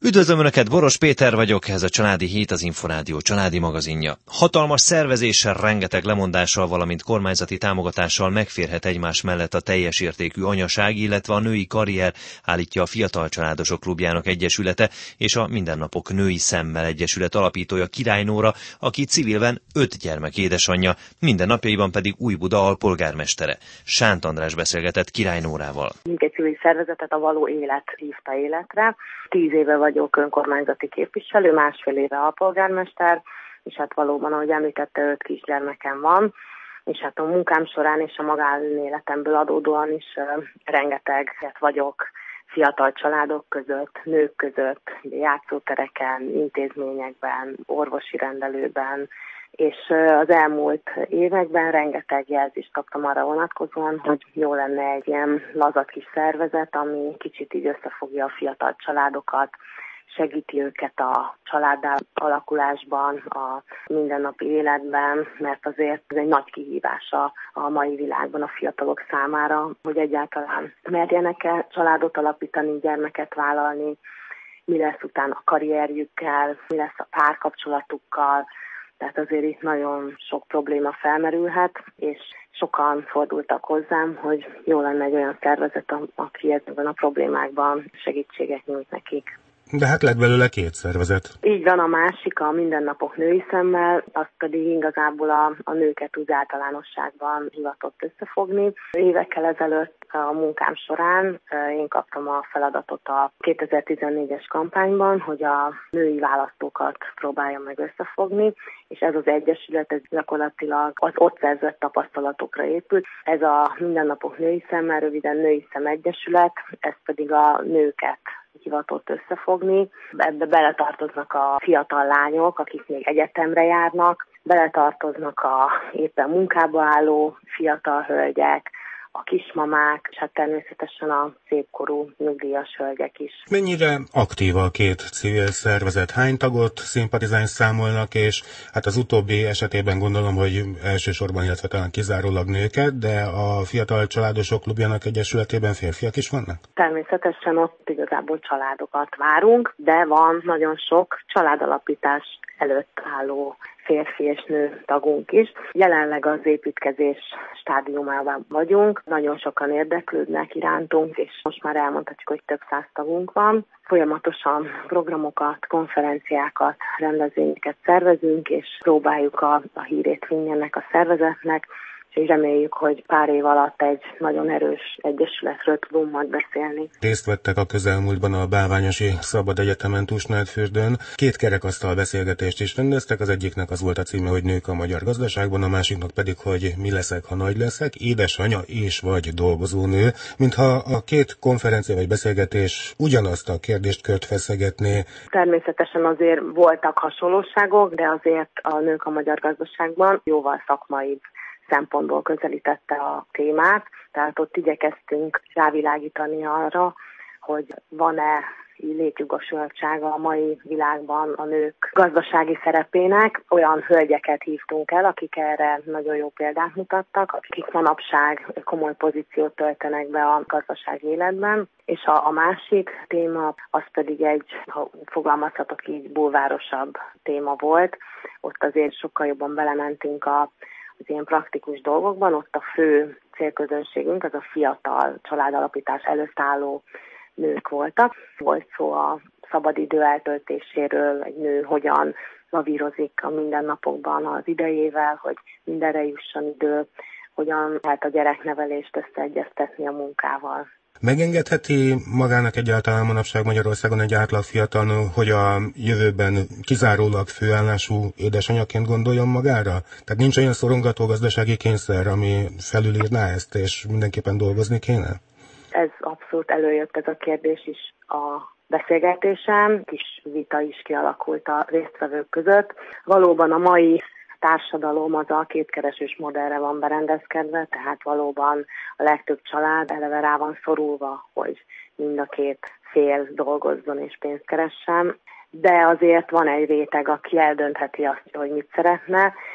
Üdvözlöm Önöket, Boros Péter vagyok, ez a Családi Hét, az Inforádió családi magazinja. Hatalmas szervezéssel, rengeteg lemondással, valamint kormányzati támogatással megférhet egymás mellett a teljes értékű anyaság, illetve a női karrier, állítja a Fiatal Családosok Klubjának Egyesülete és a Mindennapok Női Szemmel Egyesület alapítója Király Nóra, aki civilben 5 gyermek édesanyja, mindennapjaiban pedig Újbuda alpolgármestere. Sánt András beszélgetett Király Nórával. Minket civil szervezetet a Való Élet hívta életre. 10 éve vagyok önkormányzati képviselő, 1,5 éve alpolgármester, és hát valóban, ahogy említette, 5 kisgyermekem van, és hát a munkám során és a magánéletemből adódóan is rengeteget vagyok fiatal családok között, nők között, játszótereken, intézményekben, orvosi rendelőben, és az elmúlt években rengeteg jelzést kaptam arra vonatkozóan, hogy jó lenne egy ilyen laza kis szervezet, ami kicsit így összefogja a fiatal családokat, segíti őket a család alakulásban, a mindennapi életben, mert azért ez egy nagy kihívás a mai világban a fiatalok számára, hogy egyáltalán merjenek-e családot alapítani, gyermeket vállalni, mi lesz utána a karrierjükkel, mi lesz a párkapcsolatukkal. Tehát azért itt nagyon sok probléma felmerülhet, és sokan fordultak hozzám, hogy jó lenne egy olyan szervezet, aki ezekben a problémákban segítséget nyújt nekik. De hát lett belőle 2 szervezet. Így van, a másik, a Mindennapok Női Szemmel, az pedig igazából a nőket úgy általánosságban hivatott összefogni. Évekkel ezelőtt a munkám során én kaptam a feladatot a 2014-es kampányban, hogy a női választókat próbáljam meg összefogni, és ez az egyesület, ez gyakorlatilag az ott szerzett tapasztalatokra épült. Ez a Mindennapok Női Szemmel, röviden Női Szem Egyesület, ez pedig a nőket hivatott összefogni. Ebbe beletartoznak a fiatal lányok, akik még egyetemre járnak, beletartoznak a éppen munkába álló fiatal hölgyek, a kismamák, és hát természetesen a szépkorú nyugdíjas hölgyek is. Mennyire aktív a 2 civil szervezet? Hány tagot, szimpatizáns számolnak, és hát az utóbbi esetében gondolom, hogy elsősorban, illetve talán kizárólag nőket, de a Fiatal Családosok Klubjának Egyesületében férfiak is vannak? Természetesen ott igazából családokat várunk, de van nagyon sok családalapítás előtt álló férfi és nő tagunk is. Jelenleg az építkezés stádiumában vagyunk, nagyon sokan érdeklődnek irántunk, és most már elmondhatjuk, hogy több 100 tagunk van. Folyamatosan programokat, konferenciákat, rendezvényeket szervezünk, és próbáljuk a hírét vinni ennek a szervezetnek, és reméljük, hogy pár év alatt egy nagyon erős egyesületről tudunk majd beszélni. Részt vettek a közelmúltban a Bálványosi Szabad Egyetemen Tusnádfürdőn. 2 kerekasztal beszélgetést is rendeztek, az egyiknek az volt a címe, hogy Nők a magyar gazdaságban, a másiknak pedig, hogy mi leszek, ha nagy leszek, édesanya és vagy dolgozónő. Mintha a 2 konferencia vagy beszélgetés ugyanazt a kérdéskört feszegetné. Természetesen azért voltak hasonlóságok, de azért a Nők a magyar gazdaságban jóval szakmaibb szempontból közelítette a témát, tehát ott igyekeztünk rávilágítani arra, hogy van-e létjogosultsága a mai világban a nők gazdasági szerepének. Olyan hölgyeket hívtunk el, akik erre nagyon jó példát mutattak, akik manapság komoly pozíciót töltenek be a gazdasági életben. És a másik téma, az pedig egy, ha fogalmazhatok így, bulvárosabb téma volt. Ott azért sokkal jobban belementünk az ilyen praktikus dolgokban, ott a fő célközönségünk az a fiatal családalapítás előtt álló nők voltak. Volt szó a szabadidő eltöltéséről, egy nő hogyan lavírozik a mindennapokban az idejével, hogy mindenre jusson idő, hogyan lehet a gyereknevelést összeegyeztetni a munkával. Megengedheti magának egyáltalán manapság Magyarországon egy átlag fiatal nő, hogy a jövőben kizárólag főállású édesanyaként gondoljon magára? Tehát nincs olyan szorongató gazdasági kényszer, ami felülírná ezt, és mindenképpen dolgozni kéne? Ez abszolút előjött ez a kérdés is a beszélgetésen, kis vita is kialakult a résztvevők között. Valóban a mai társadalom az a kétkeresős modellre van berendezkedve, tehát valóban a legtöbb család eleve rá van szorulva, hogy mind a 2 fél dolgozzon és pénzt keressen, de azért van egy réteg, aki eldöntheti azt, hogy mit szeretne,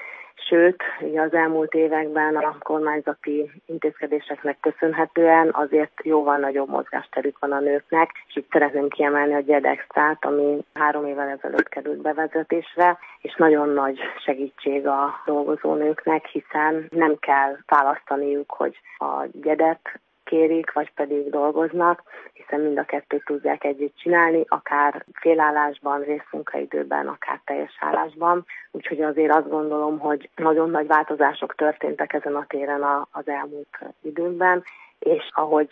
Sőt, ugye az elmúlt években a kormányzati intézkedéseknek köszönhetően azért jóval nagyobb mozgásterük van a nőknek, és itt szeretném kiemelni a GED Extrát, ami 3 évvel ezelőtt került bevezetésre, és nagyon nagy segítség a dolgozó nőknek, hiszen nem kell választaniuk, hogy a GED-et kérik, vagy pedig dolgoznak, hiszen mind a kettőt tudják együtt csinálni, akár félállásban, részmunkaidőben, akár teljes állásban. Úgyhogy azért azt gondolom, hogy nagyon nagy változások történtek ezen a téren az elmúlt időkben, és ahogy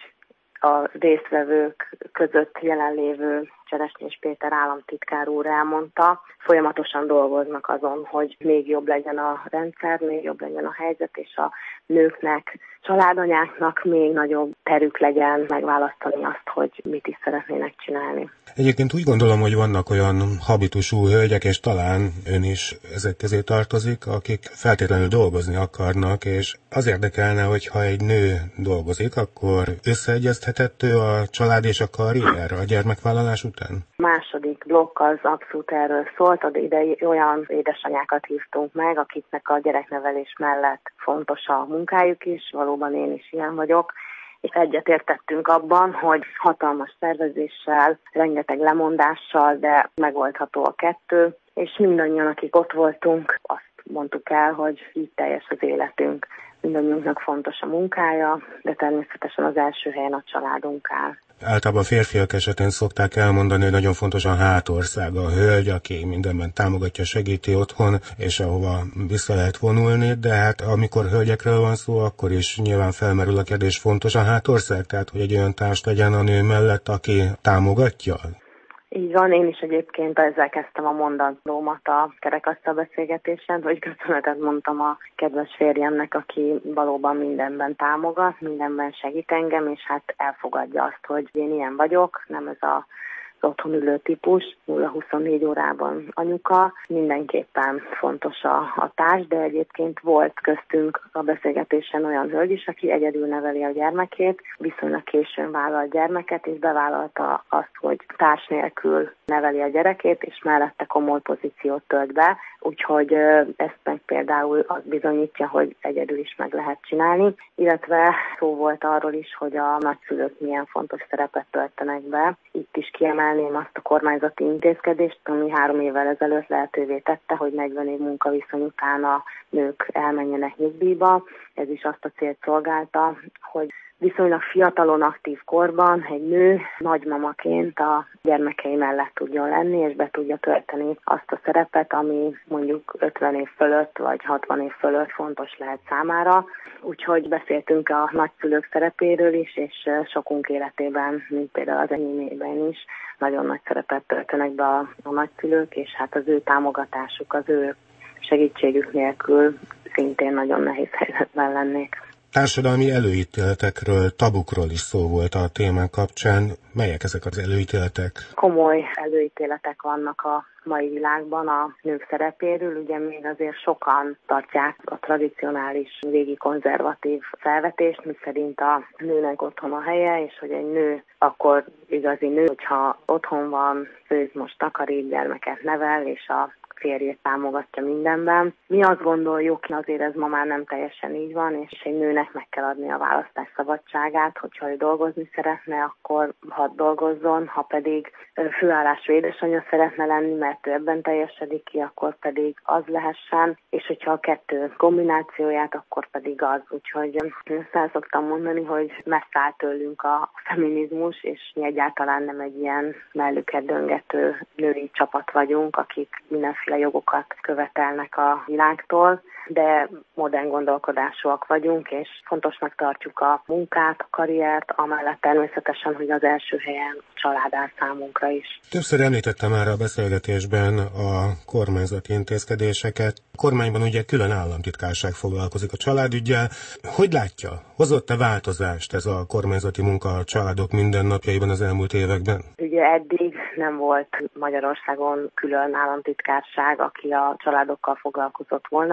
a résztvevők között jelenlévő Cseresnyés Péter államtitkár úr elmondta, folyamatosan dolgoznak azon, hogy még jobb legyen a rendszer, még jobb legyen a helyzet, és a nőknek, családanyáknak még nagyobb terük legyen megválasztani azt, hogy mit is szeretnének csinálni. Egyébként úgy gondolom, hogy vannak olyan habitusú hölgyek, és talán ön is ezek közé tartozik, akik feltétlenül dolgozni akarnak, és az érdekelne, hogy ha egy nő dolgozik, akkor összeegyeztethető a család és a karrier a gyermekvállalás után? A második blokk az abszolút erről szólt, ide olyan édesanyákat hívtunk meg, akiknek a gyereknevelés mellett fontos a munkájuk is, valóban én is ilyen vagyok, és egyetértettünk abban, hogy hatalmas szervezéssel, rengeteg lemondással, de megoldható a kettő, és mindannyian, akik ott voltunk, azt mondtuk el, hogy így teljes az életünk. Mindannyiunknak fontos a munkája, de természetesen az első helyen a családunk áll. Általában a férfiak esetén szokták elmondani, hogy nagyon fontos a hátország, a hölgy, aki mindenben támogatja, segíti otthon, és ahova vissza lehet vonulni, de hát amikor hölgyekről van szó, akkor is nyilván felmerül a kérdés, fontos a hátország, tehát hogy egy olyan társ legyen a nő mellett, aki támogatja? Így van, én is egyébként ezzel kezdtem a mondatómat a kerekasztal beszélgetésen, hogy köszönetet mondtam a kedves férjemnek, aki valóban mindenben támogat, mindenben segít engem, és hát elfogadja azt, hogy én ilyen vagyok, nem ez az otthon ülő típus, 0-24 órában anyuka, mindenképpen fontos a társ, de egyébként volt köztünk a beszélgetésen olyan hölgy is, aki egyedül neveli a gyermekét, viszonylag későn vállal gyermeket, és bevállalta azt, hogy társ nélkül neveli a gyerekét, és mellette komoly pozíciót tölt be, úgyhogy ezt meg például az bizonyítja, hogy egyedül is meg lehet csinálni, illetve szó volt arról is, hogy a nagyszülők milyen fontos szerepet töltenek be. Itt is kiemelném azt a kormányzati intézkedést, ami 3 évvel ezelőtt lehetővé tette, hogy 40 év munkaviszony után a nők elmenjenek nyugdíjba. Ez is azt a célt szolgálta, hogy viszonylag fiatalon, aktív korban egy nő nagymamaként a gyermekei mellett tudjon lenni, és be tudja tölteni azt a szerepet, ami mondjuk 50 év fölött vagy 60 év fölött fontos lehet számára. Úgyhogy beszéltünk a nagyszülők szerepéről is, és sokunk életében, mint például az enyémében is, nagyon nagy szerepet töltenek be a nagyszülők, és hát az ő támogatásuk, az ő segítségük nélkül szintén nagyon nehéz helyzetben lennék. Társadalmi előítéletekről, tabukról is szó volt a témán kapcsán. Melyek ezek az előítéletek? Komoly előítéletek vannak a mai világban a nők szerepéről. Ugye még azért sokan tartják a tradicionális, régi konzervatív felvetést, miszerint a nőnek otthon a helye, és hogy egy nő akkor igazi nő, hogyha otthon van, főz, most takarít, gyermeket nevel, és a férjét támogatja mindenben. Mi azt gondoljuk, azért ez ma már nem teljesen így van, és egy nőnek meg kell adni a választás szabadságát, hogyha ő dolgozni szeretne, akkor hadd dolgozzon, ha pedig főállású édesanyja szeretne lenni, mert ő ebben teljesedik ki, akkor pedig az lehessen, és hogyha a kettő kombinációját, akkor pedig az. Úgyhogy ezt el szoktam mondani, hogy messze áll tőlünk a feminizmus, és mi egyáltalán nem egy ilyen mellüket döngető női csapat vagyunk, akik mindenféle jogokat követelnek a világtól, de modern gondolkodásúak vagyunk, és fontosnak tartjuk a munkát, a karriert, amellett természetesen, hogy az első helyen a család áll számunkra is. Többször említette már a beszélgetésben a kormányzati intézkedéseket. A kormányban ugye külön államtitkárság foglalkozik a családüggyel. Hogy látja? Hozott-e változást ez a kormányzati munka a családok mindennapjaiban az elmúlt években? Ugye eddig nem volt Magyarországon külön államtitkárság, aki a családokkal foglalkozott volna, és ezt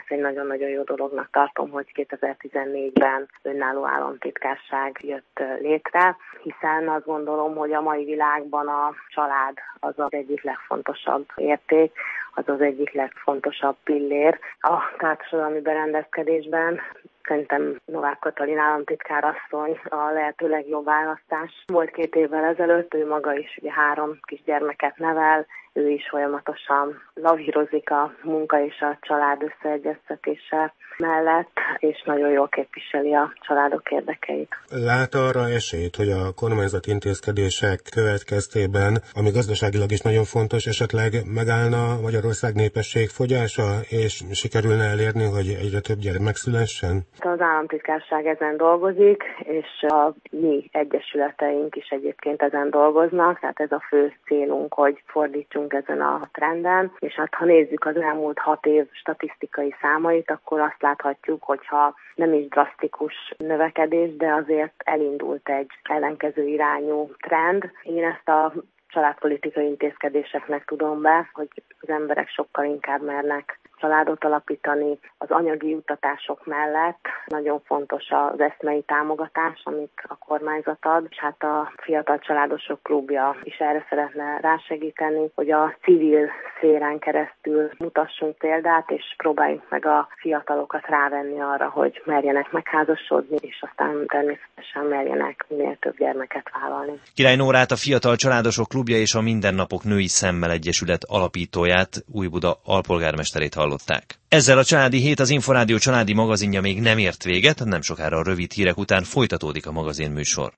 ezt egy nagyon-nagyon jó dolognak tartom, hogy 2014-ben önálló államtitkárság jött létre, hiszen azt gondolom, hogy a mai világban a család az az egyik legfontosabb érték, az az egyik legfontosabb pillér a társadalmi berendezkedésben. Szerintem Novák Katalin államtitkár asszony a lehető legjobb választás. Volt 2 évvel ezelőtt, ő maga is ugye 3 kisgyermeket nevel, ő is folyamatosan lavírozik a munka és a család összeegyeztetése mellett, és nagyon jól képviseli a családok érdekeit. Lát arra esélyt, hogy a kormányzati intézkedések következtében, ami gazdaságilag is nagyon fontos, esetleg megállna Magyarország népességfogyása, és sikerülne elérni, hogy egyre több gyermek szülessen? Az államtitkárság ezen dolgozik, és a mi egyesületeink is egyébként ezen dolgoznak, tehát ez a fő célunk, hogy fordítsunk ezen a trenden, és hát ha nézzük az elmúlt 6 év statisztikai számait, akkor azt láthatjuk, hogyha nem is drasztikus növekedés, de azért elindult egy ellenkező irányú trend. Én ezt a családpolitikai intézkedéseknek tudom be, hogy az emberek sokkal inkább mernek családot alapítani. Az anyagi juttatások mellett nagyon fontos az eszmei támogatás, amit a kormányzat ad, és hát a Fiatal Családosok Klubja is erre szeretne rásegíteni, hogy a civil szférán keresztül mutassunk példát, és próbáljuk meg a fiatalokat rávenni arra, hogy merjenek megházasodni, és aztán természetesen merjenek minél több gyermeket vállalni. Király Nórát, a Fiatal Családosok Klubja és a Mindennapok Női Szemmel Egyesület alapítóját, Újbuda alpolgármesterét hallották. Ezzel a Családi Hét, az Inforádió családi magazinja még nem ért véget, nem sokára a rövid hírek után folytatódik a magazinműsor.